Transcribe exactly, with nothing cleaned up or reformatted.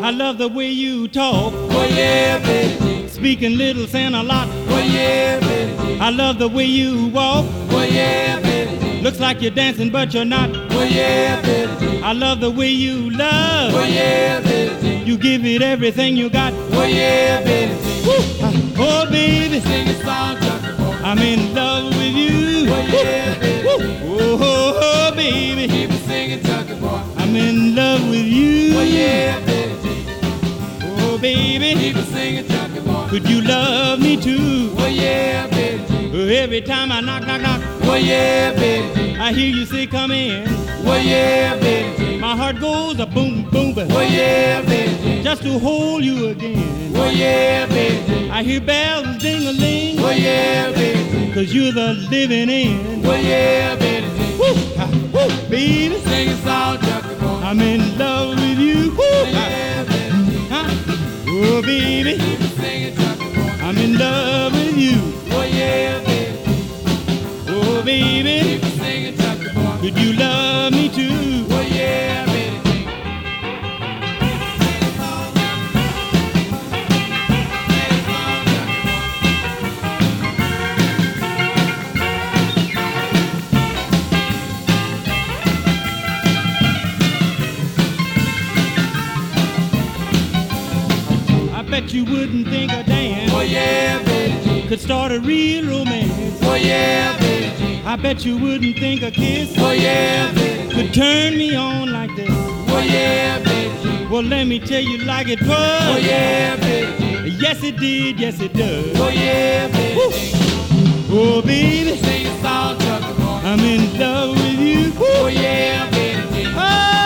I love the way you talk. Oh yeah, Betty Jean. Speaking little, saying a lot. Oh yeah, Betty Jean. I love the way you walk. Oh yeah, Betty Jean. Looks like you're dancing, but you're not. Oh yeah, Betty Jean. I love the way you love. Oh yeah, Betty Jean. You give it everything you got. Oh yeah, Betty Jean. Woo. Oh baby, Sing a song, Chucky boy. I'm in love with you. Oh yeah, Betty Jean. Oh, oh, oh baby, Keep it singing, Chucky boy. I'm in love with you. Oh yeah, Betty Jean. Oh baby, Keep it singing, Chucky boy. could you love me too? Oh yeah, Betty Jean. Oh, every time I knock, knock, knock, Oh yeah, Betty Jean. I hear you say come in. Oh yeah, Betty Jean. My heart goes a boom, boom, boom. Oh yeah, Betty Jean. Just to hold you again. Oh yeah, Betty Jean. I hear bells ding-a-ling. Oh yeah, Betty Jean. Cause you're the living end. Oh yeah, Betty Jean. Woo, ah, woo, baby, Sing a song, Chucky boy. I'm in love with you. Woo, Oh ah, yeah, Betty Jean. huh? Oh baby, Keep it singing, Chucky boy. I'm in love with you. Oh yeah, Betty Jean. Oh baby, Keep it singing, Chucky boy. could you love me too? Oh yeah, Betty Jean. I bet you wouldn't think a dance Oh yeah, Betty Jean. could start a real romance. Oh yeah, Betty Jean. I bet you wouldn't think a kiss Oh yeah, Betty Jean. could turn me on like this. Oh yeah, Betty Jean. Well, let me tell you like it was. Oh yeah, Betty Jean. Yes, it did. Yes, it does. Oh yeah, Betty Jean. Oh, baby, Sing a song, Chucky boy. I'm in love with you. Oh yeah, Betty Jean. Oh,